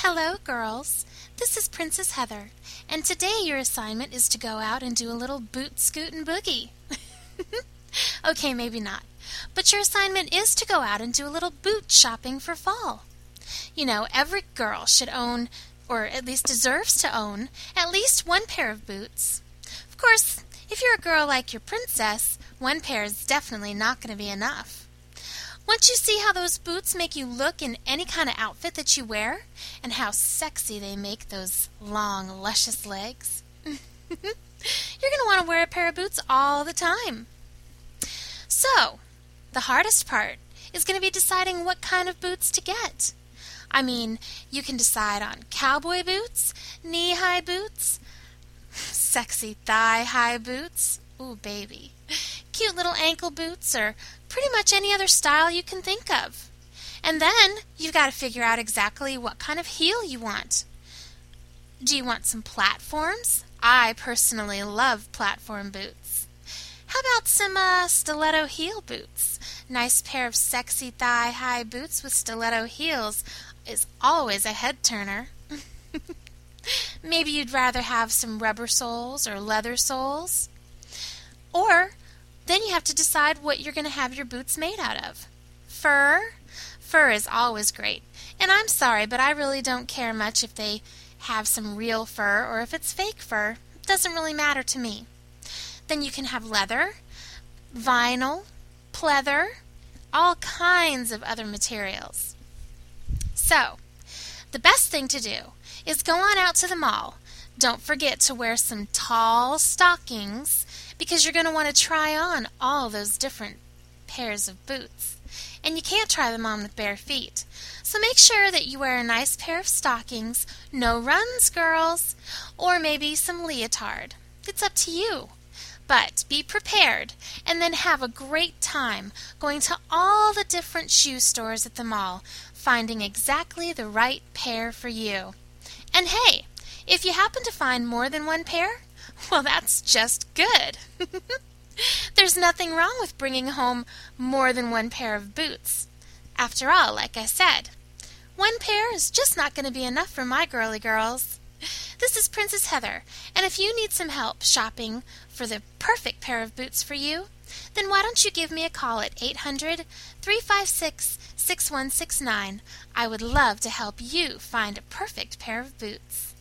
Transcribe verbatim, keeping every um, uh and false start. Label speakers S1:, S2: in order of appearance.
S1: Hello, girls. This is Princess Heather, and today your assignment is to go out and do a little boot scoot and boogie. Okay, maybe not. But your assignment is to go out and do a little boot shopping for fall. You know, every girl should own, or at least deserves to own, at least one pair of boots. Of course, if you're a girl like your princess, one pair is definitely not going to be enough. Once you see how those boots make you look in any kind of outfit that you wear, and how sexy they make those long, luscious legs, you're going to want to wear a pair of boots all the time. So, the hardest part is going to be deciding what kind of boots to get. I mean, you can decide on cowboy boots, knee-high boots, sexy thigh-high boots, ooh, baby, cute little ankle boots, or pretty much any other style you can think of. And then you've got to figure out exactly what kind of heel you want. Do you want some platforms? I personally love platform boots. How about some uh, stiletto heel boots? Nice pair of sexy thigh-high boots with stiletto heels is always a head-turner. Maybe you'd rather have some rubber soles or leather soles. Or then you have to decide what you're going to have your boots made out of. Fur? Fur is always great. And I'm sorry, but I really don't care much if they have some real fur or if it's fake fur. It doesn't really matter to me. Then you can have leather, vinyl, pleather, all kinds of other materials. So, the best thing to do is go on out to the mall. Don't forget to wear some tall stockings because you're going to want to try on all those different pairs of boots. And you can't try them on with bare feet. So make sure that you wear a nice pair of stockings, no runs, girls, or maybe some leotard. It's up to you. But be prepared and then have a great time going to all the different shoe stores at the mall, finding exactly the right pair for you. And hey, if you happen to find more than one pair, well, that's just good. There's nothing wrong with bringing home more than one pair of boots. After all, like I said, one pair is just not going to be enough for my girly girls. This is Princess Heather, and if you need some help shopping for the perfect pair of boots for you, then why don't you give me a call at eight hundred, three five six, six one six nine. I would love to help you find a perfect pair of boots.